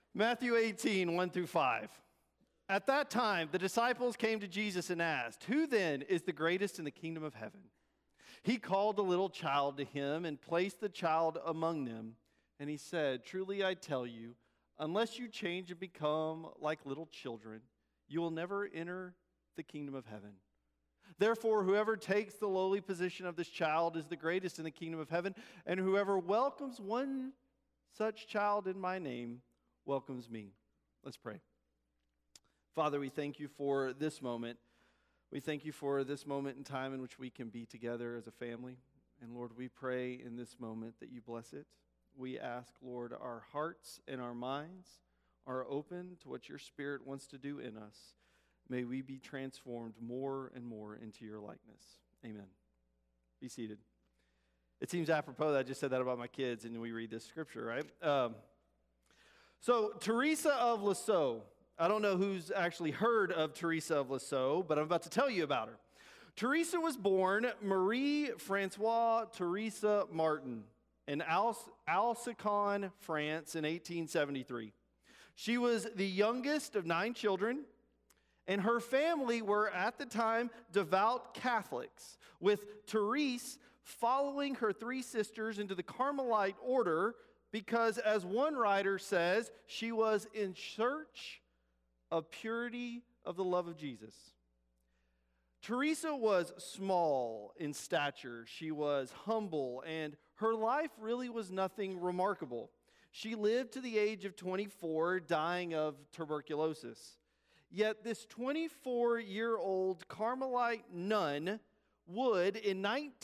Matthew 18, 1 through 5. At that time, the disciples came to Jesus and asked, "Who then is the greatest in the kingdom of heaven?" He called a little child to him and placed the child among them. And he said, "Truly I tell you, unless you change and become like little children, you will never enter the kingdom of heaven. Therefore, whoever takes the lowly position of this child is the greatest in the kingdom of heaven, and whoever welcomes one such child in my name welcomes me." Let's pray. Father, we thank you for this moment. We thank you for this moment in time in which we can be together as a family. And Lord, we pray in this moment that you bless it. We ask, Lord, our hearts and our minds are open to what your Spirit wants to do in us. May we be transformed more and more into your likeness. Amen. Be seated. It seems apropos that I just said that about my kids, and we read this scripture, right? So, Teresa of Lisieux. I don't know who's actually heard of Teresa of Lisieux, but I'm about to tell you about her. Teresa was born Marie Francoise Teresa Martin in Alsace, France in 1873. She was the youngest of 9 children, and her family were at the time devout Catholics, with Therese following her 3 sisters into the Carmelite order because, as one writer says, she was in search of purity of the love of Jesus. Teresa was small in stature. She was humble, and her life really was nothing remarkable. She lived to the age of 24, dying of tuberculosis. Yet this 24-year-old Carmelite nun would, in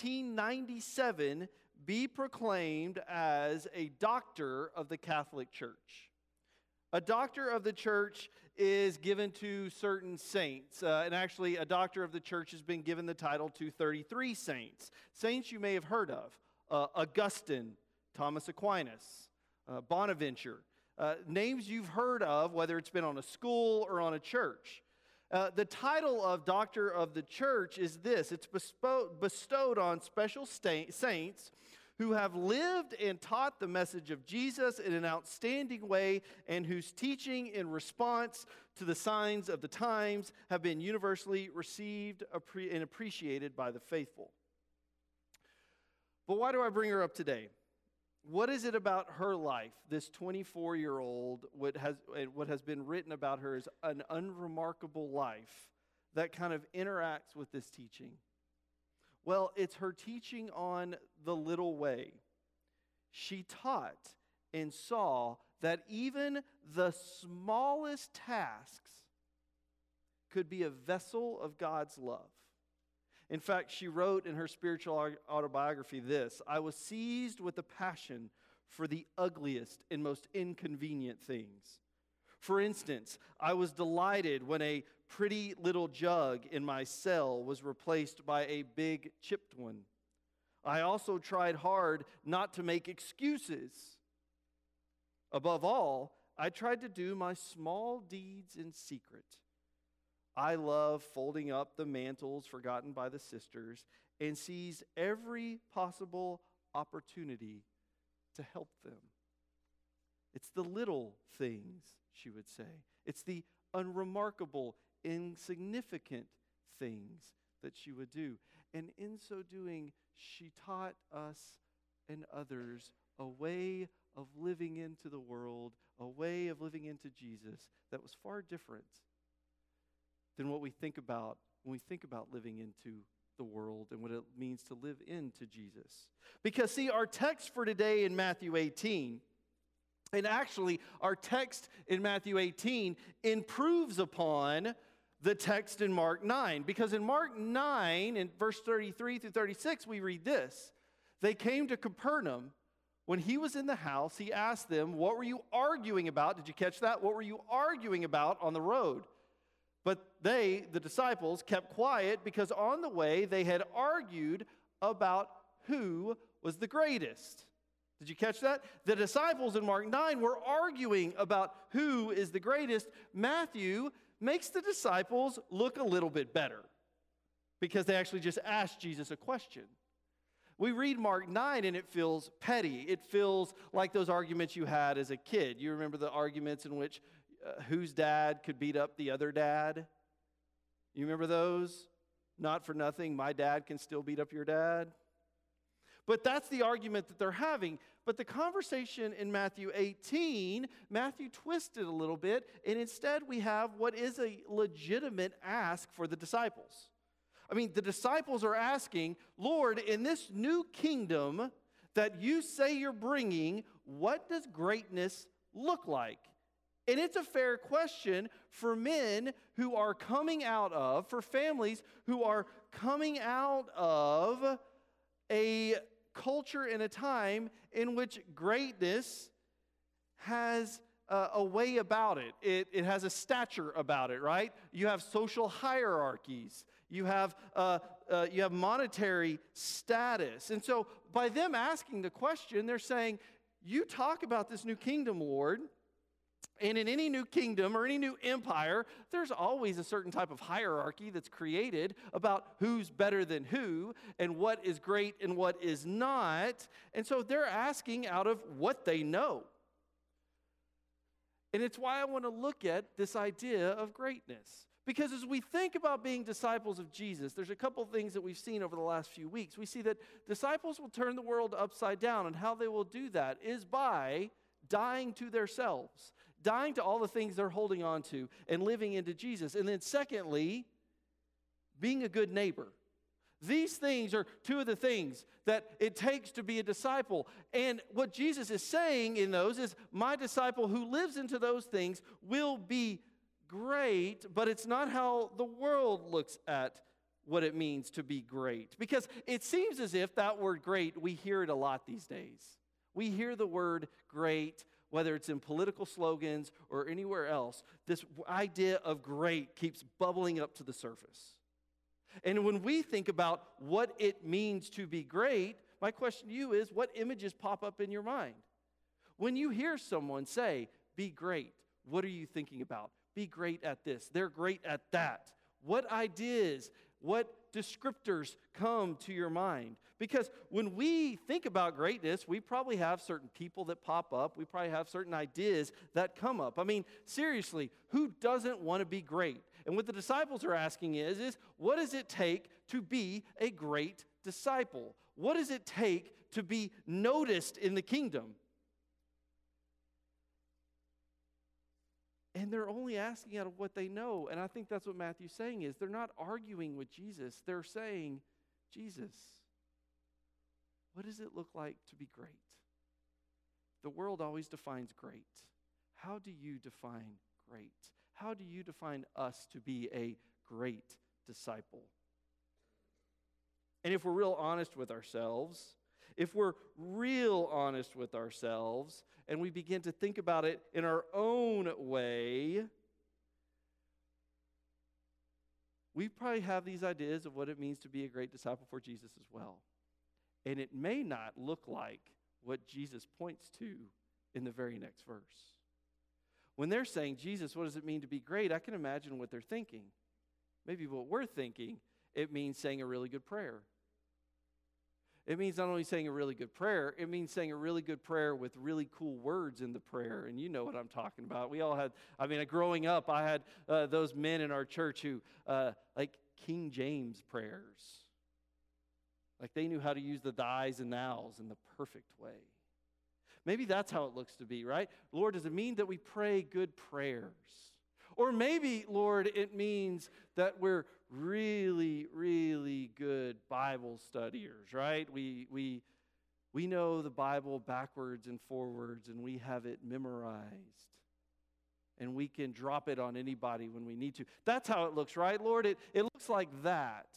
1997, be proclaimed as a doctor of the Catholic Church. A doctor of the church is given to certain saints, and actually a doctor of the church has been given the title to 33 saints. Saints you may have heard of: Augustine, Thomas Aquinas, Bonaventure. Names you've heard of, whether it's been on a school or on a church. The title of Doctor of the Church is this: it's bestowed on special saints who have lived and taught the message of Jesus in an outstanding way, and whose teaching in response to the signs of the times have been universally received and appreciated by the faithful. But why do I bring her up today? What is it about her life, this 24-year-old, what has been written about her as an unremarkable life, that kind of interacts with this teaching? Well, it's her teaching on the little way. She taught and saw that even the smallest tasks could be a vessel of God's love. In fact, she wrote in her spiritual autobiography this: "I was seized with a passion for the ugliest and most inconvenient things. For instance, I was delighted when a pretty little jug in my cell was replaced by a big chipped one. I also tried hard not to make excuses. Above all, I tried to do my small deeds in secret. I love folding up the mantles forgotten by the sisters and seized every possible opportunity to help them." It's the little things, she would say. It's the unremarkable, insignificant things that she would do. And in so doing, she taught us and others a way of living into the world, a way of living into Jesus that was far different than what we think about when we think about living into the world and what it means to live into Jesus. Because, see, our text for today in Matthew 18, and actually, our text in Matthew 18 improves upon the text in Mark 9. Because in Mark 9, in verse 33 through 36, we read this: "They came to Capernaum. When he was in the house, he asked them, 'What were you arguing about?'" Did you catch that? "What were you arguing about on the road?" But they, the disciples, kept quiet because on the way they had argued about who was the greatest. Did you catch that? The disciples in Mark 9 were arguing about who is the greatest. Matthew makes the disciples look a little bit better because they actually just asked Jesus a question. We read Mark 9 and it feels petty. It feels like those arguments you had as a kid. You remember the arguments in which whose dad could beat up the other dad? You remember those? Not for nothing, my dad can still beat up your dad. But that's the argument that they're having. But the conversation in Matthew 18, Matthew twisted a little bit, and instead we have what is a legitimate ask for the disciples. I mean, the disciples are asking, Lord, in this new kingdom that you say you're bringing, what does greatness look like? And it's a fair question for men who are coming out of, for families who are coming out of a culture and a time in which greatness has a way about it. It has a stature about it, right? You have social hierarchies. You have monetary status. And so by them asking the question, they're saying, you talk about this new kingdom, Lord, and in any new kingdom or any new empire, there's always a certain type of hierarchy that's created about who's better than who and what is great and what is not. And so they're asking out of what they know. And it's why I want to look at this idea of greatness. Because as we think about being disciples of Jesus, there's a couple things that we've seen over the last few weeks. We see that disciples will turn the world upside down, and how they will do that is by dying to themselves, dying to all the things they're holding on to, and living into Jesus. And then secondly, being a good neighbor. These things are two of the things that it takes to be a disciple. And what Jesus is saying in those is, my disciple who lives into those things will be great, but it's not how the world looks at what it means to be great. Because it seems as if that word great, we hear it a lot these days. We hear the word great, whether it's in political slogans or anywhere else. This idea of great keeps bubbling up to the surface. And when we think about what it means to be great, my question to you is, what images pop up in your mind? When you hear someone say, be great, what are you thinking about? Be great at this. They're great at that. What ideas, what descriptors come to your mind? Because when we think about greatness, we probably have certain people that pop up. We probably have certain ideas that come up. I mean, seriously, who doesn't want to be great? And what the disciples are asking is what does it take to be a great disciple? What does it take to be noticed in the kingdom? And they're only asking out of what they know. And I think that's what Matthew's saying is they're not arguing with Jesus. They're saying, Jesus, what does it look like to be great? The world always defines great. How do you define great? How do you define us to be a great disciple? And if we're real honest with ourselves, and we begin to think about it in our own way, we probably have these ideas of what it means to be a great disciple for Jesus as well. And it may not look like what Jesus points to in the very next verse. When they're saying, Jesus, what does it mean to be great? I can imagine what they're thinking. Maybe what we're thinking, it means saying a really good prayer. It means not only saying a really good prayer, it means saying a really good prayer with really cool words in the prayer. And you know what I'm talking about. We all had, growing up, I had those men in our church who, like King James prayers. Like they knew how to use the thys and thous in the perfect way. Maybe that's how it looks to be, right? Lord, does it mean that we pray good prayers? Or maybe, Lord, it means that we're really, really good Bible studiers, right? We know the Bible backwards and forwards, and we have it memorized. And we can drop it on anybody when we need to. That's how it looks, right, Lord? It looks like that.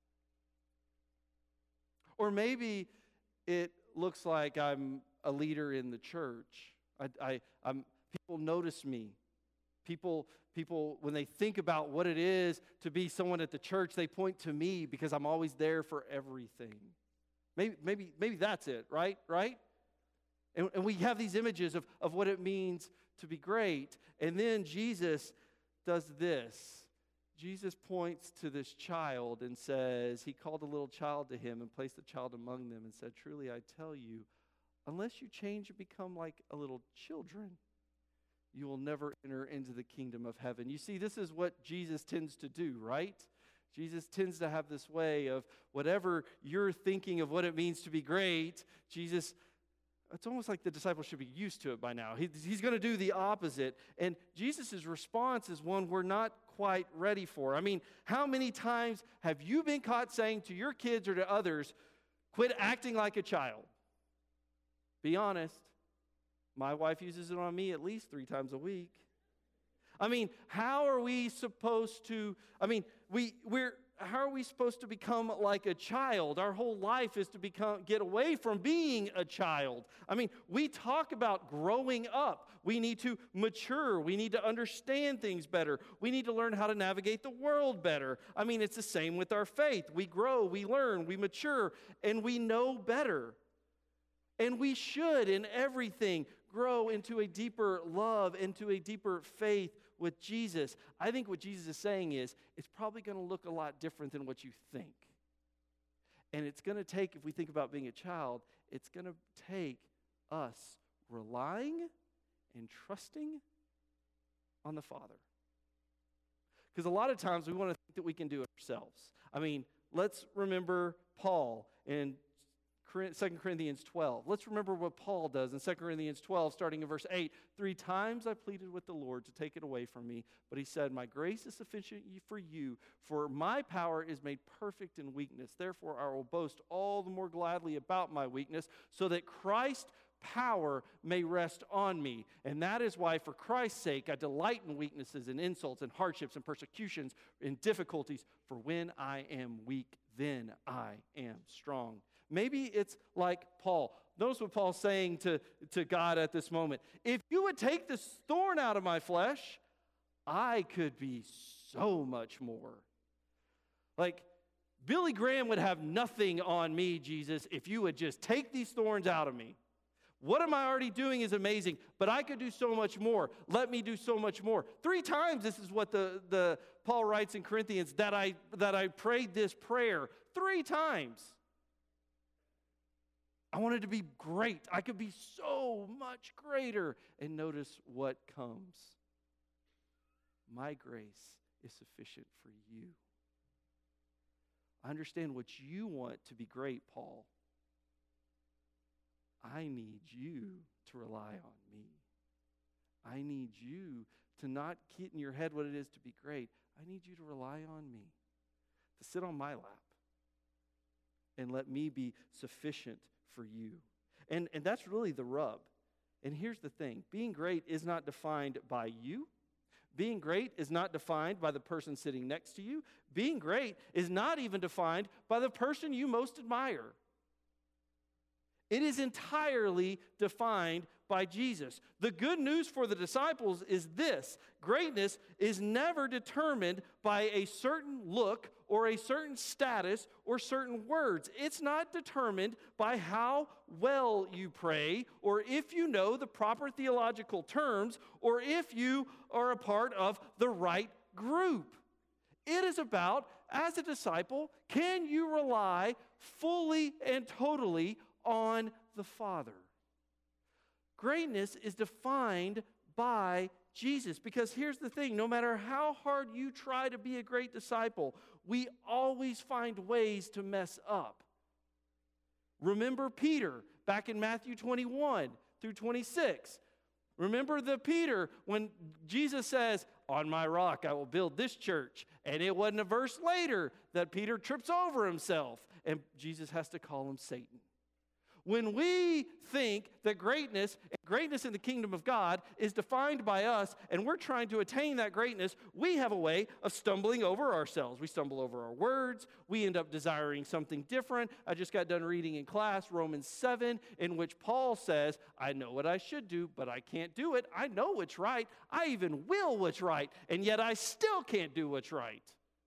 Or maybe it looks like I'm a leader in the church. People notice me. People, when they think about what it is to be someone at the church, they point to me because I'm always there for everything. Maybe that's it, right? And we have these images of what it means to be great. And then Jesus does this. Jesus points to this child and says, he called a little child to him and placed the child among them and said, truly I tell you, unless you change and become like a little children, you will never enter into the kingdom of heaven. You see, this is what Jesus tends to do, right? Jesus tends to have this way of whatever you're thinking of what it means to be great, Jesus, it's almost like the disciples should be used to it by now. He's going to do the opposite. And Jesus' response is one we're not quite ready for. I mean, how many times have you been caught saying to your kids or to others, quit acting like a child? Be honest. My wife uses it on me at least 3 times a week. I mean, how are we supposed to, how are we supposed to become like a child? Our whole life is to get away from being a child. I mean, we talk about growing up. We need to mature. We need to understand things better. We need to learn how to navigate the world better. I mean, it's the same with our faith. We grow, we learn, we mature, and we know better. And we should, in everything, grow into a deeper love, into a deeper faith with Jesus. I think what Jesus is saying is, it's probably going to look a lot different than what you think. And it's going to take, if we think about being a child, it's going to take us relying and trusting on the Father. Because a lot of times we want to think that we can do it ourselves. I mean, let's remember Paul in 2 Corinthians 12. Let's remember what Paul does in 2 Corinthians 12, starting in verse 8. 3 times I pleaded with the Lord to take it away from me, but he said, my grace is sufficient for you, for my power is made perfect in weakness. Therefore I will boast all the more gladly about my weakness, so that Christ's power may rest on me. And that is why, for Christ's sake, I delight in weaknesses and insults and hardships and persecutions and difficulties. For when I am weak, then I am strong. Maybe it's like Paul. Notice what Paul's saying to God at this moment. If you would take this thorn out of my flesh, I could be so much more. Like, Billy Graham would have nothing on me, Jesus, if you would just take these thorns out of me. What am I already doing is amazing, but I could do so much more. Let me do so much more. 3 times this is what the Paul writes in Corinthians, that I prayed this prayer 3 times. I wanted to be great. I could be so much greater. And notice what comes. My grace is sufficient for you. I understand what you want to be great, Paul. I need you to rely on me. I need you to not get in your head what it is to be great. I need you to rely on me, to sit on my lap, and let me be sufficient for you. And that's really the rub. And here's the thing. Being great is not defined by you. Being great is not defined by the person sitting next to you. Being great is not even defined by the person you most admire. It is entirely defined by Jesus. The good news for the disciples is this: greatness is never determined by a certain look or a certain status or certain words. It's not determined by how well you pray, or if you know the proper theological terms, or if you are a part of the right group. It is about, as a disciple, can you rely fully and totally on the Father? Greatness is defined by Jesus, because here's the thing: no matter how hard you try to be a great disciple, we always find ways to mess up. Remember Peter back in Matthew 21 through 26. Remember the Peter when Jesus says, on my rock I will build this church. And it wasn't a verse later that Peter trips over himself and Jesus has to call him Satan. When we think that greatness in the kingdom of God is defined by us, and we're trying to attain that greatness, we have a way of stumbling over ourselves. We stumble over our words. We end up desiring something different. I just got done reading in class Romans 7, in which Paul says, I know what I should do, but I can't do it. I know what's right. I even will what's right, and yet I still can't do what's right.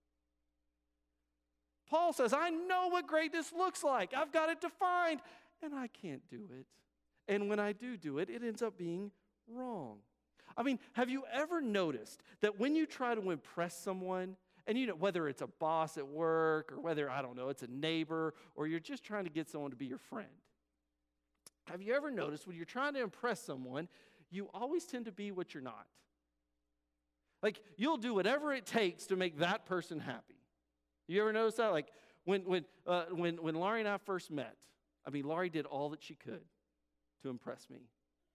Paul says, I know what greatness looks like. I've got it defined. And I can't do it. And when I do it, it ends up being wrong. I mean, have you ever noticed that when you try to impress someone And whether it's a boss at work or whether, I don't know, it's a neighbor or you're just trying to get someone to be your friend. Have you ever noticed when you're trying to impress someone, you always tend to be what you're not? Like, you'll do whatever it takes to make that person happy. You ever notice that? Like, when Laurie and I first met, Laurie did all that she could to impress me.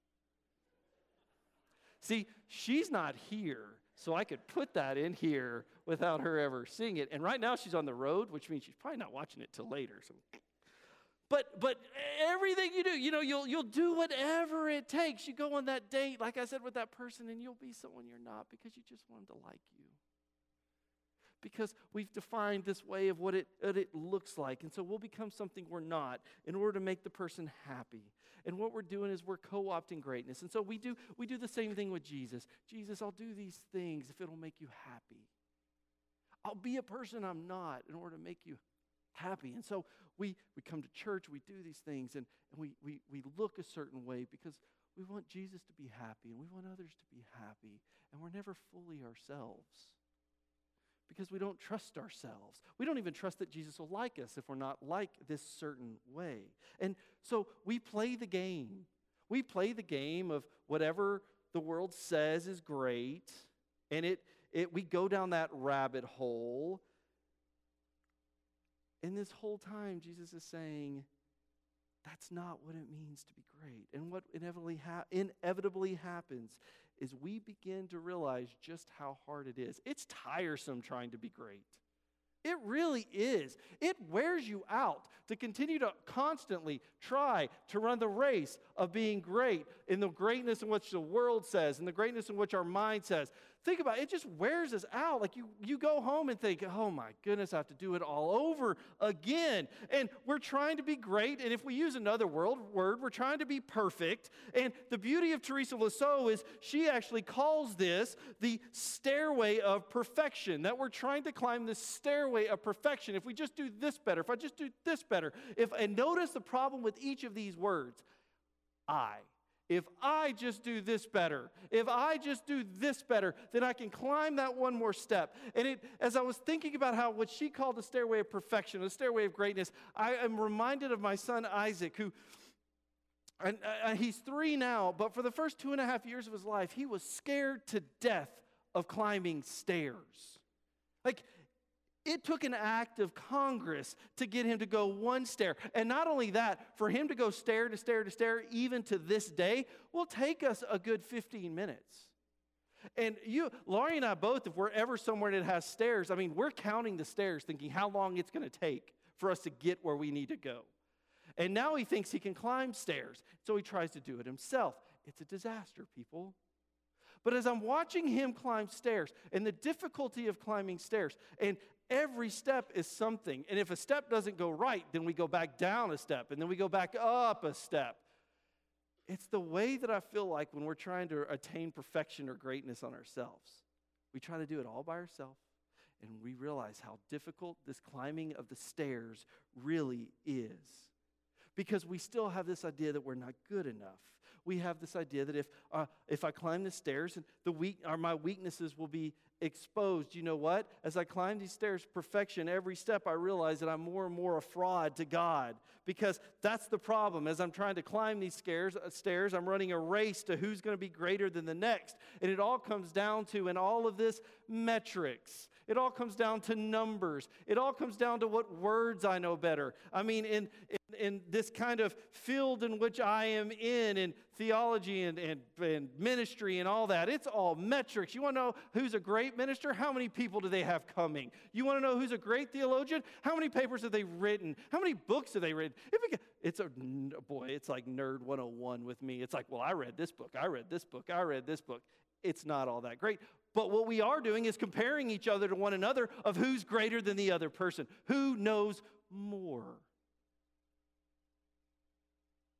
See, she's not here, so I could put that in here without her ever seeing it. And right now she's on the road, which means she's probably not watching it till later. So, but everything you do, you'll do whatever it takes. You go on that date, like I said, with that person, and you'll be someone you're not because you just want them to like you. Because we've defined this way of what it looks like. And so we'll become something we're not in order to make the person happy. And what we're doing is we're co-opting greatness. And so we do the same thing with Jesus. Jesus, I'll do these things if it'll make you happy. I'll be a person I'm not in order to make you happy. And so we come to church, we do these things, and we look a certain way because we want Jesus to be happy and we want others to be happy. And we're never fully ourselves. Because we don't trust ourselves. We don't even trust that Jesus will like us if we're not like this certain way. And so we play the game. We play the game of whatever the world says is great, and we go down that rabbit hole. And this whole time, Jesus is saying, that's not what it means to be great. And what inevitably happens is we begin to realize just how hard it is. It's tiresome trying to be great. It really is. It wears you out to continue to constantly try to run the race of being great in the greatness in which the world says and the greatness in which our mind says. Think about it. It just wears us out. Like you go home and think, oh my goodness, I have to do it all over again. And we're trying to be great. And if we use another word, we're trying to be perfect. And the beauty of Teresa Lasso is she actually calls this the stairway of perfection, that we're trying to climb this stairway of perfection. If we just do this better, if I just do this better. And notice the problem with each of these words. If I just do this better, if I just do this better, then I can climb that one more step. And as I was thinking about what she called the stairway of perfection, the stairway of greatness, I am reminded of my son Isaac, who, and he's 3 now, but for the first 2.5 years of his life, he was scared to death of climbing stairs. Like, it took an act of Congress to get him to go one stair. And not only that, for him to go stair to stair to stair, even to this day, will take us a good 15 minutes. And Laurie and I both, if we're ever somewhere that has stairs, we're counting the stairs, thinking how long it's going to take for us to get where we need to go. And now he thinks he can climb stairs, so he tries to do it himself. It's a disaster, people. But as I'm watching him climb stairs, and the difficulty of climbing stairs, and every step is something. And if a step doesn't go right, then we go back down a step, and then we go back up a step. It's the way that I feel like when we're trying to attain perfection or greatness on ourselves. We try to do it all by ourselves, and we realize how difficult this climbing of the stairs really is. Because we still have this idea that we're not good enough. We have this idea that if I climb the stairs, my weaknesses will be exposed. You know what? As I climb these stairs of perfection, every step I realize that I'm more and more a fraud to God. Because that's the problem. As I'm trying to climb these stairs, I'm running a race to who's going to be greater than the next. And it all comes down to, in all of this, metrics. It all comes down to numbers. It all comes down to what words I know better. In this kind of field in which I am in theology and ministry and all that, it's all metrics. You want to know who's a great minister? How many people do they have coming? You want to know who's a great theologian? How many papers have they written? How many books have they written? It's like Nerd 101 with me. It's like, well, I read this book. I read this book. I read this book. It's not all that great. But what we are doing is comparing each other to one another of who's greater than the other person. Who knows more?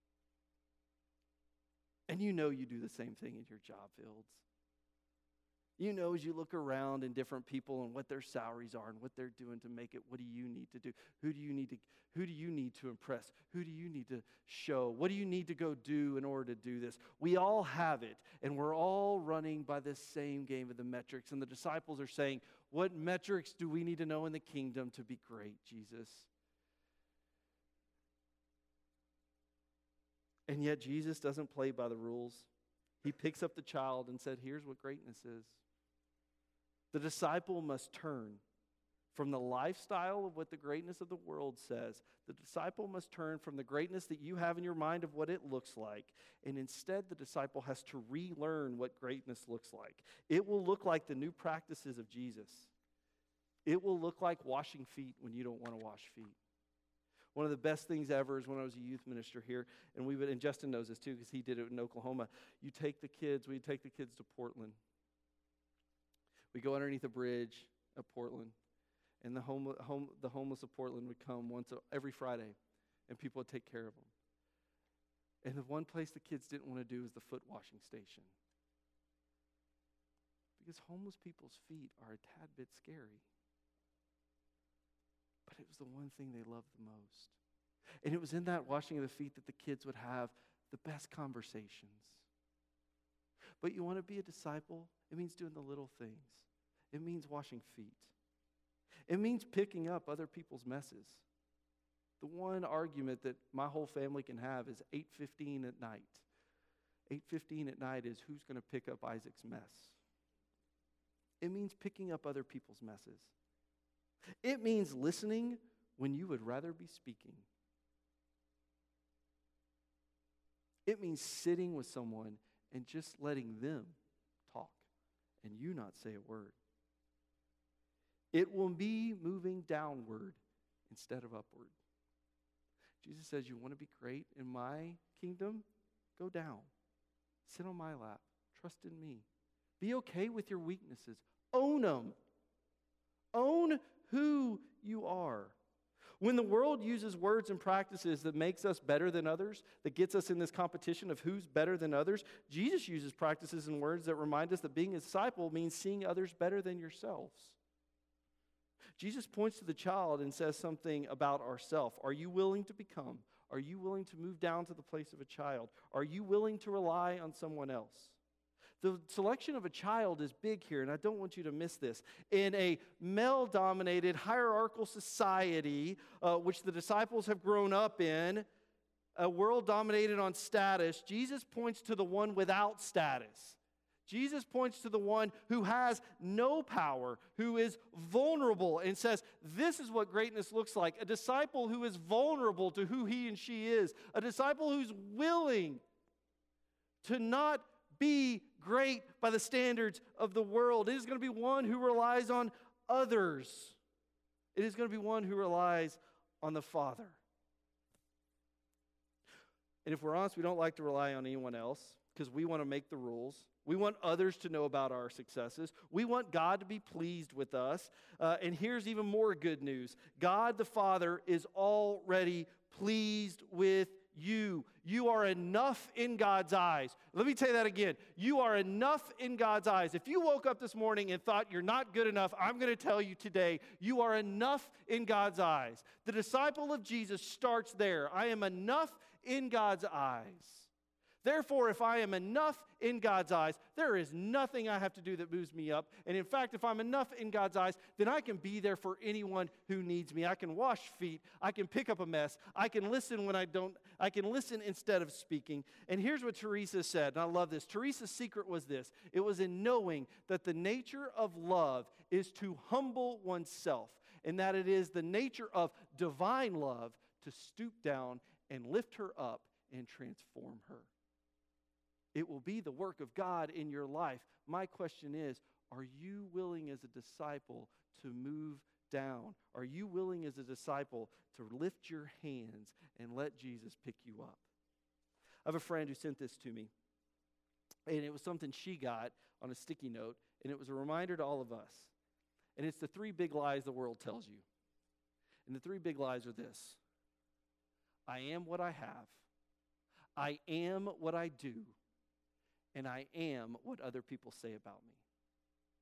And you do the same thing in your job fields. You know, as you look around and different people and what their salaries are and what they're doing to make it, what do you need to do? Who do you need to impress? Who do you need to show? What do you need to go do in order to do this? We all have it, and we're all running by this same game of the metrics. And the disciples are saying, what metrics do we need to know in the kingdom to be great, Jesus? And yet Jesus doesn't play by the rules. He picks up the child and said, here's what greatness is. The disciple must turn from the lifestyle of what the greatness of the world says. The disciple must turn from the greatness that you have in your mind of what it looks like. And instead, the disciple has to relearn what greatness looks like. It will look like the new practices of Jesus. It will look like washing feet when you don't want to wash feet. One of the best things ever is when I was a youth minister here, and Justin knows this too because he did it in Oklahoma. We'd take the kids to Portland. We go underneath a bridge at Portland, and the homeless of Portland would come every Friday, and people would take care of them. And the one place the kids didn't want to do is the foot washing station. Because homeless people's feet are a tad bit scary. But it was the one thing they loved the most. And it was in that washing of the feet that the kids would have the best conversations. But you want to be a disciple? It means doing the little things. It means washing feet. It means picking up other people's messes. The one argument that my whole family can have is 8:15 at night. 8:15 at night is who's going to pick up Isaac's mess. It means picking up other people's messes. It means listening when you would rather be speaking. It means sitting with someone and just letting them talk and you not say a word. It will be moving downward instead of upward. Jesus says, you want to be great in my kingdom? Go down. Sit on my lap. Trust in me. Be okay with your weaknesses. Own them. Own who you are. When the world uses words and practices that makes us better than others, that gets us in this competition of who's better than others, Jesus uses practices and words that remind us that being a disciple means seeing others better than yourselves. Jesus points to the child and says something about ourselves. Are you willing to become? Are you willing to move down to the place of a child? Are you willing to rely on someone else? The selection of a child is big here, and I don't want you to miss this. In a male-dominated hierarchical society, which the disciples have grown up in, a world dominated on status, Jesus points to the one without status. Jesus points to the one who has no power, who is vulnerable, and says, this is what greatness looks like. A disciple who is vulnerable to who he and she is. A disciple who's willing to not be great by the standards of the world. It is going to be one who relies on others. It is going to be one who relies on the Father. And if we're honest, we don't like to rely on anyone else because we want to make the rules. We want others to know about our successes. We want God to be pleased with us. And here's even more good news. God the Father is already pleased with you. You are enough in God's eyes. Let me tell you that again. You are enough in God's eyes. If you woke up this morning and thought you're not good enough, I'm going to tell you today, you are enough in God's eyes. The disciple of Jesus starts there. I am enough in God's eyes. Therefore, if I am enough in God's eyes, there is nothing I have to do that moves me up. And in fact, if I'm enough in God's eyes, then I can be there for anyone who needs me. I can wash feet. I can pick up a mess. I can listen when I don't. I can listen instead of speaking. And here's what Teresa said, and I love this. Teresa's secret was this. It was in knowing that the nature of love is to humble oneself, and that it is the nature of divine love to stoop down and lift her up and transform her. It will be the work of God in your life. My question is, are you willing as a disciple to move down? Are you willing as a disciple to lift your hands and let Jesus pick you up? I have a friend who sent this to me, and it was something she got on a sticky note, and it was a reminder to all of us. And it's the 3 big lies the world tells you. And the 3 big lies are this. I am what I have. I am what I do. And I am what other people say about me.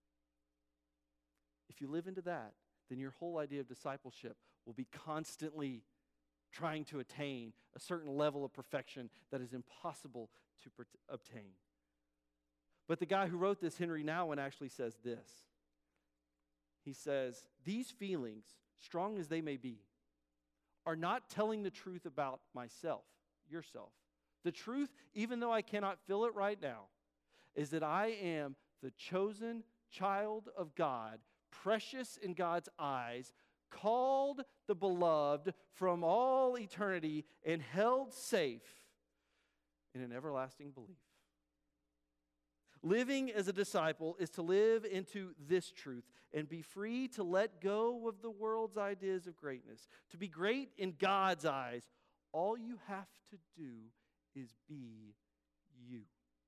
if you live into that, then your whole idea of discipleship will be constantly trying to attain a certain level of perfection that is impossible to obtain. But the guy who wrote this, Henry Nouwen, actually says this. He says, these feelings, strong as they may be, are not telling the truth about myself, yourself. The truth, even though I cannot feel it right now, is that I am the chosen child of God, precious in God's eyes, called the beloved from all eternity, and held safe in an everlasting belief. Living as a disciple is to live into this truth and be free to let go of the world's ideas of greatness. To be great in God's eyes, all you have to do is be you.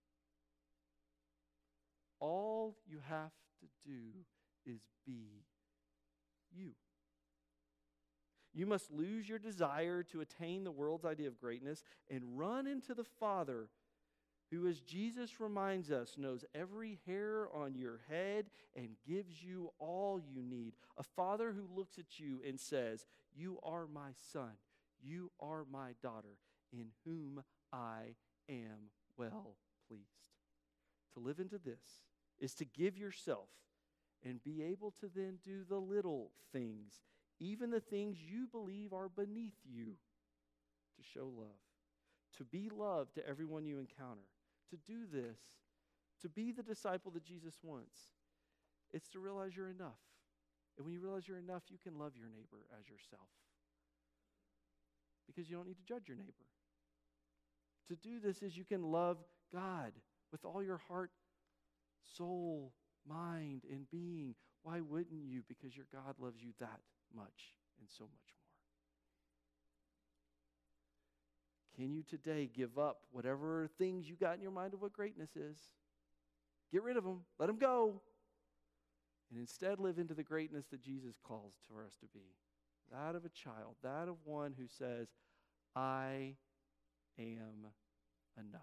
All you have to do is be you. You must lose your desire to attain the world's idea of greatness and run into the Father who, as Jesus reminds us, knows every hair on your head and gives you all you need. A Father who looks at you and says, you are my son, you are my daughter, in whom I am well pleased. To live into this is to give yourself and be able to then do the little things, even the things you believe are beneath you, to show love, to be loved to everyone you encounter. To do this, to be the disciple that Jesus wants, it's to realize you're enough. And when you realize you're enough, you can love your neighbor as yourself. Because you don't need to judge your neighbor. To do this is you can love God with all your heart, soul, mind, and being. Why wouldn't you? Because your God loves you that much and so much more. Can you today give up whatever things you got in your mind of what greatness is? Get rid of them. Let them go. And instead live into the greatness that Jesus calls for us to be. That of a child. That of one who says, I am enough.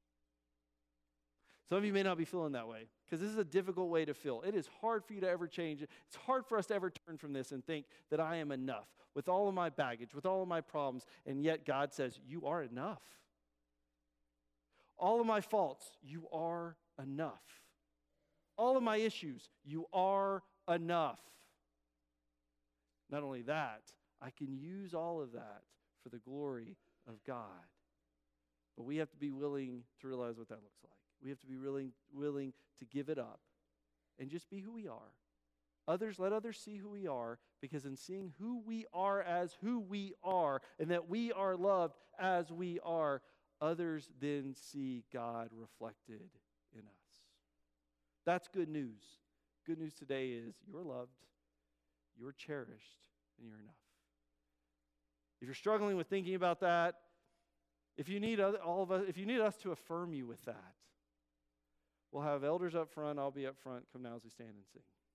Some of you may not be feeling that way because this is a difficult way to feel. It is hard for you to ever change. It's hard for us to ever turn from this and think that I am enough with all of my baggage, with all of my problems, and yet God says, you are enough. All of my faults, you are enough. All of my issues, you are enough. Not only that, I can use all of that for the glory of God. But we have to be willing to realize what that looks like. We have to be willing to give it up and just be who we are. Let others see who we are, because in seeing who we are as who we are, and that we are loved as we are, others then see God reflected in us. That's good news. Good news today is you're loved, you're cherished, and you're enough. If you're struggling with thinking about that, if you need us to affirm you with that, we'll have elders up front. I'll be up front. Come now as we stand and sing.